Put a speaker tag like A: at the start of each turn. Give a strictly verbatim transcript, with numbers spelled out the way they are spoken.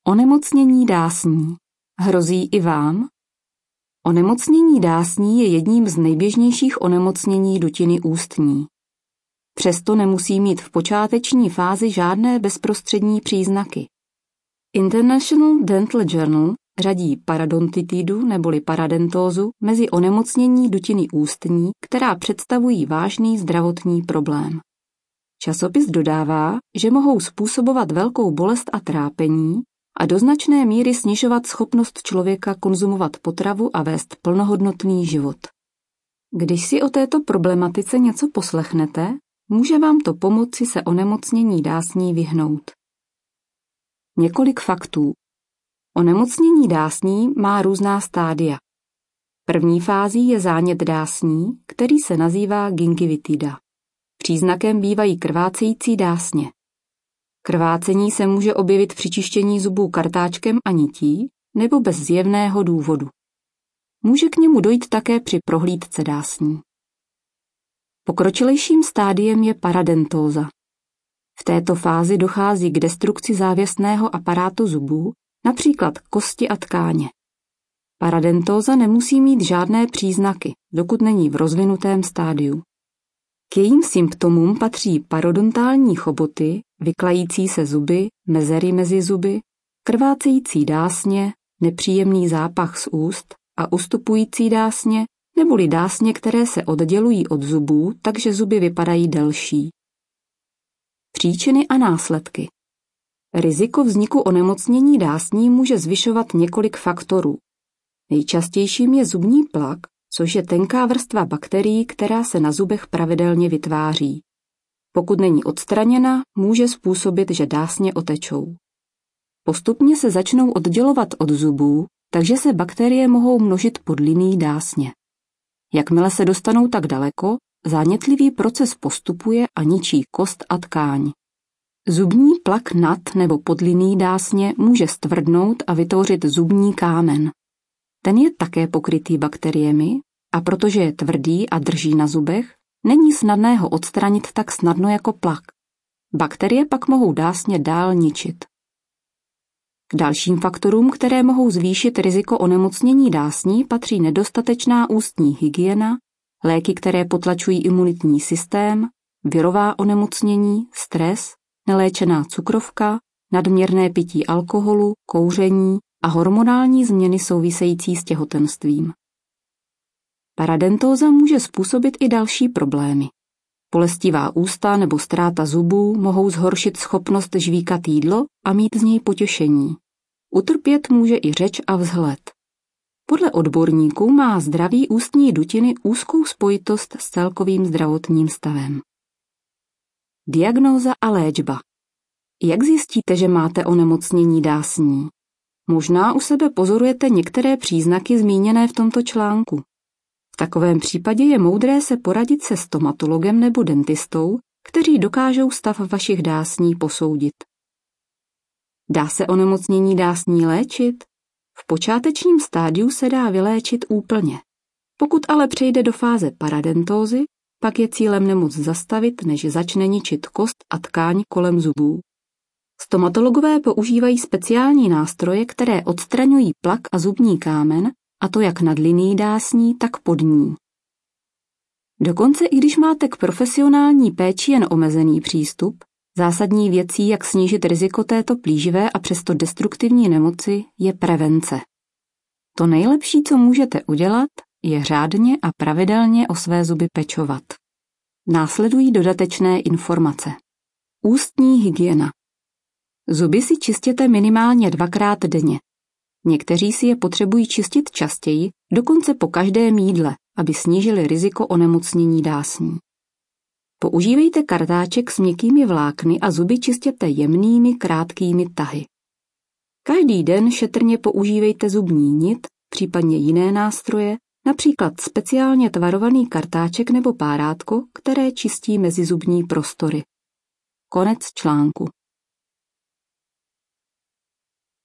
A: Onemocnění dásní. Hrozí i vám? Onemocnění dásní je jedním z nejběžnějších onemocnění dutiny ústní. Přesto nemusí mít v počáteční fázi žádné bezprostřední příznaky. International Dental Journal řadí paradontitidu neboli paradentózu mezi onemocnění dutiny ústní, která představují vážný zdravotní problém. Časopis dodává, že mohou způsobovat velkou bolest a trápení a do značné míry snižovat schopnost člověka konzumovat potravu a vést plnohodnotný život. Když si o této problematice něco poslechnete, může vám to pomoci se onemocnění dásní vyhnout. Několik faktů. Onemocnění dásní má různá stádia. První fází je zánět dásní, který se nazývá gingivitida. Příznakem bývají krvácející dásně. Krvácení se může objevit při čištění zubů kartáčkem a nití nebo bez zjevného důvodu. Může k němu dojít také při prohlídce dásní. Pokročilejším stádiem je paradentóza. V této fázi dochází k destrukci závěsného aparátu zubů, například kosti a tkáně. Paradentóza nemusí mít žádné příznaky, dokud není v rozvinutém stádiu. K jejím symptomům patří parodontální choboty, vyklající se zuby, mezery mezi zuby, krvácející dásně, nepříjemný zápach z úst a ustupující dásně, neboli dásně, které se oddělují od zubů, takže zuby vypadají delší. Příčiny a následky. Riziko vzniku onemocnění dásní může zvyšovat několik faktorů. Nejčastějším je zubní plak, což je tenká vrstva bakterií, která se na zubech pravidelně vytváří. Pokud není odstraněna, může způsobit, že dásně otečou. Postupně se začnou oddělovat od zubů, takže se bakterie mohou množit pod linií dásně. Jakmile se dostanou tak daleko, zánětlivý proces postupuje a ničí kost a tkáň. Zubní plak nad nebo pod linií dásně může stvrdnout a vytvořit zubní kámen. Ten je také pokrytý bakteriemi a protože je tvrdý a drží na zubech, není snadné ho odstranit tak snadno jako plak. Bakterie pak mohou dásně dál ničit. K dalším faktorům, které mohou zvýšit riziko onemocnění dásní, patří nedostatečná ústní hygiena, léky, které potlačují imunitní systém, virová onemocnění, stres, neléčená cukrovka, nadměrné pití alkoholu, kouření a hormonální změny související s těhotenstvím. Paradentóza může způsobit i další problémy. Bolestivá ústa nebo ztráta zubů mohou zhoršit schopnost žvíkat jídlo a mít z něj potěšení. Utrpět může i řeč a vzhled. Podle odborníků má zdraví ústní dutiny úzkou spojitost s celkovým zdravotním stavem. Diagnóza a léčba. Jak zjistíte, že máte onemocnění dásní? Možná u sebe pozorujete některé příznaky zmíněné v tomto článku. V takovém případě je moudré se poradit se stomatologem nebo dentistou, kteří dokážou stav vašich dásní posoudit. Dá se onemocnění dásní léčit? V počátečním stádiu se dá vyléčit úplně. Pokud ale přejde do fáze paradentózy, pak je cílem nemoc zastavit, než začne ničit kost a tkáň kolem zubů. Stomatologové používají speciální nástroje, které odstraňují plak a zubní kámen, a to jak nad linií dásní, tak pod ní. Dokonce i když máte k profesionální péči jen omezený přístup, zásadní věcí, jak snížit riziko této plíživé a přesto destruktivní nemoci, je prevence. To nejlepší, co můžete udělat, je řádně a pravidelně o své zuby pečovat. Následují dodatečné informace. Ústní hygiena. Zuby si čistěte minimálně dvakrát denně. Někteří si je potřebují čistit častěji, dokonce po každém jídle, aby snížili riziko onemocnění dásní. Používejte kartáček s měkkými vlákny a zuby čistěte jemnými, krátkými tahy. Každý den šetrně používejte zubní nit, případně jiné nástroje, například speciálně tvarovaný kartáček nebo párátko, které čistí mezizubní prostory. Konec článku.